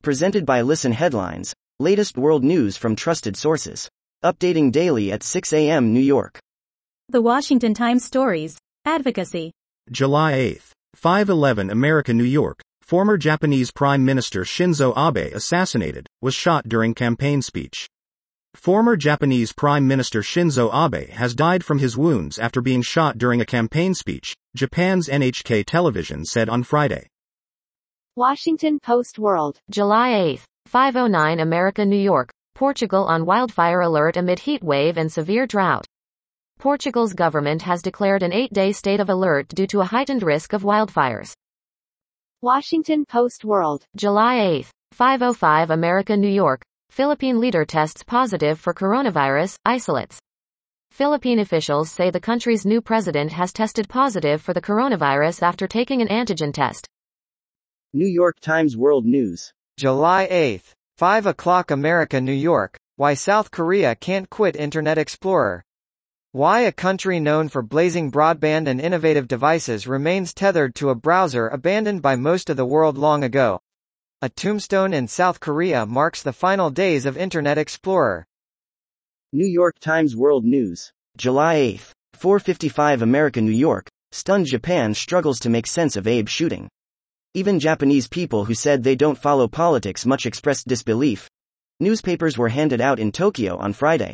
Presented by Listen Headlines, latest world news from trusted sources. Updating daily at 6 a.m. New York. The Washington Times Stories. Advocacy. July 8. 5/11 America, New York. Former Japanese Prime Minister Shinzo Abe assassinated, was shot during campaign speech. Former Japanese Prime Minister Shinzo Abe has died from his wounds after being shot during a campaign speech, Japan's NHK television said on Friday. Washington Post World. July 8, 5:09 America, New York. Portugal on wildfire alert amid heat wave and severe drought. Portugal's government has declared an 8-day state of alert due to a heightened risk of wildfires. Washington Post World. July 8, 5:05 America, New York. Philippine leader tests positive for coronavirus, isolates. Philippine officials say the country's new president has tested positive for the coronavirus after taking an antigen test. New York Times World News. July 8, 5 o'clock America, New York. Why South Korea can't quit Internet Explorer. Why a country known for blazing broadband and innovative devices remains tethered to a browser abandoned by most of the world long ago. A tombstone in South Korea marks the final days of Internet Explorer. New York Times World News. July 8, 4:55 America, New York. Stunned Japan struggles to make sense of Abe shooting. Even Japanese people who said they don't follow politics much expressed disbelief. Newspapers were handed out in Tokyo on Friday.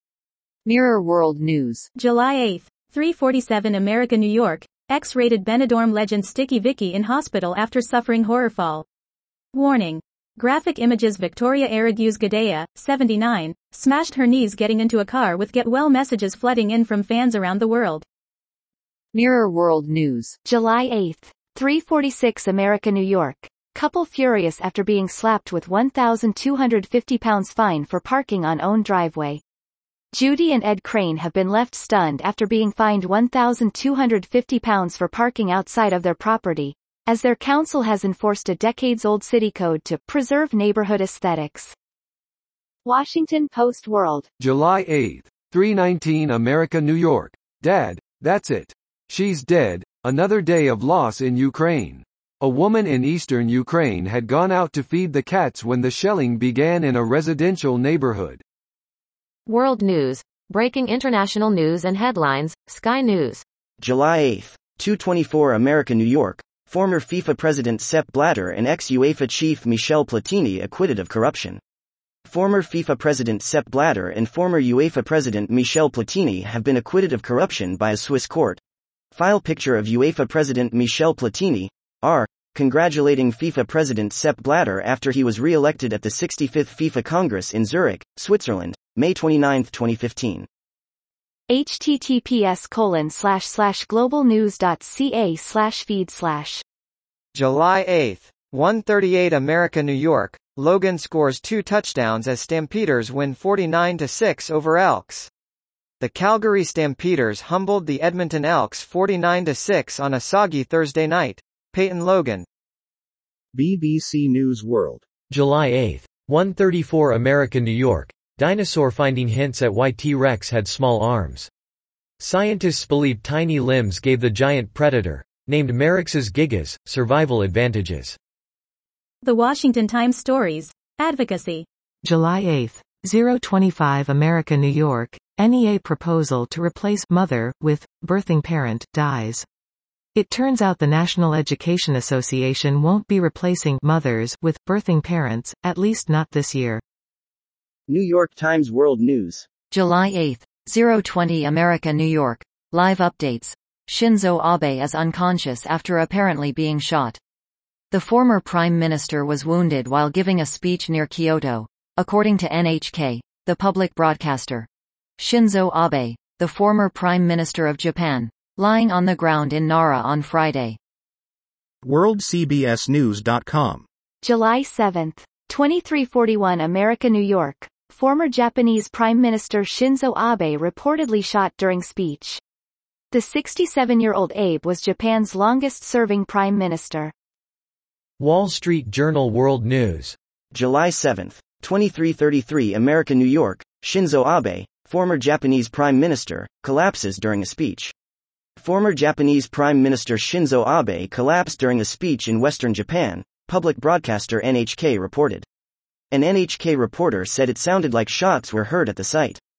Mirror World News. July 8, 3:47 America, New York. X-rated Benidorm legend Sticky Vicky in hospital after suffering horror fall. Warning. Graphic images. Victoria Aragues Gadea, 79, smashed her knees getting into a car with get well messages flooding in from fans around the world. Mirror World News. July 8, 3:46 America, New York. Couple furious after being slapped with £1,250 fine for parking on own driveway. Judy and Ed Crane have been left stunned after being fined £1,250 for parking outside of their property, as their council has enforced a decades-old city code to preserve neighborhood aesthetics. Washington Post World. July 8, 3:19 America, New York. Dad, that's it. She's dead. Another day of loss in Ukraine. A woman in eastern Ukraine had gone out to feed the cats when the shelling began in a residential neighborhood. World News. Breaking international news and headlines, Sky News. July 8, 2:24 America, New York. Former FIFA President Sepp Blatter and ex-UEFA chief Michel Platini acquitted of corruption. Former FIFA President Sepp Blatter and former UEFA President Michel Platini have been acquitted of corruption by a Swiss court. File picture of UEFA President Michel Platini, R., congratulating FIFA President Sepp Blatter after he was re-elected at the 65th FIFA Congress in Zurich, Switzerland, May 29, 2015. https://globalnews.ca/feed/. July 8, 1:38 America, New York. Logan scores 2 touchdowns as Stampeders win 49-6 over Elks. The Calgary Stampeders humbled the Edmonton Elks 49-6 on a soggy Thursday night. Peyton Logan. BBC News World. July 8, 1:34 America, New York. Dinosaur finding hints at why T-Rex had small arms. Scientists believe tiny limbs gave the giant predator, named Meryx's gigas, survival advantages. The Washington Times Stories. Advocacy. July 8, 0:25 America, New York. NEA proposal to replace mother with birthing parent dies. It turns out the National Education Association won't be replacing mothers with birthing parents, at least not this year. New York Times World News. July 8, 0:20 America, New York. Live updates. Shinzo Abe is unconscious after apparently being shot. The former prime minister was wounded while giving a speech near Kyoto, according to NHK, the public broadcaster. Shinzo Abe, the former prime minister of Japan, lying on the ground in Nara on Friday. WorldCBSNews.com. July 7, 23:41 America, New York. Former Japanese Prime Minister Shinzo Abe reportedly shot during speech. The 67-year-old Abe was Japan's longest-serving prime minister. Wall Street Journal World News. July 7, 23:33 America, New York. Shinzo Abe, former Japanese Prime Minister, collapses during a speech. Former Japanese Prime Minister Shinzo Abe collapsed during a speech in western Japan, public broadcaster NHK reported. An NHK reporter said it sounded like shots were heard at the site.